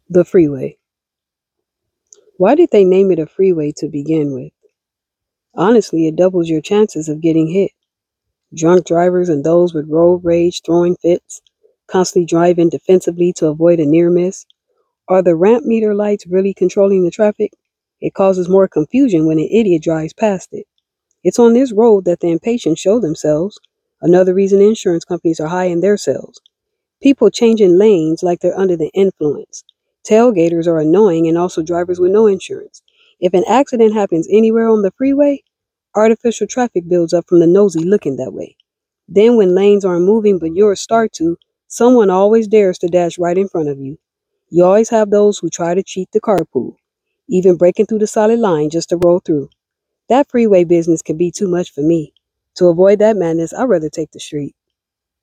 The freeway. Why did they name it a freeway to begin with? Honestly, it doubles your chances of getting hit. Drunk drivers and those with road rage throwing fits, constantly driving defensively to avoid a near miss. Are the ramp meter lights really controlling the traffic? It causes more confusion when an idiot drives past it. It's on this road that the impatient show themselves. Another reason insurance companies are high in their sales. People changing lanes like they're under the influence. Tailgaters are annoying and also drivers with no insurance. If an accident happens anywhere on the freeway, artificial traffic builds up from the nosy looking that way. Then, when lanes aren't moving but yours start to, someone always dares to dash right in front of you. You always have those who try to cheat the carpool, even breaking through the solid line just to roll through. That freeway business can be too much for me. To avoid that madness, I'd rather take the street.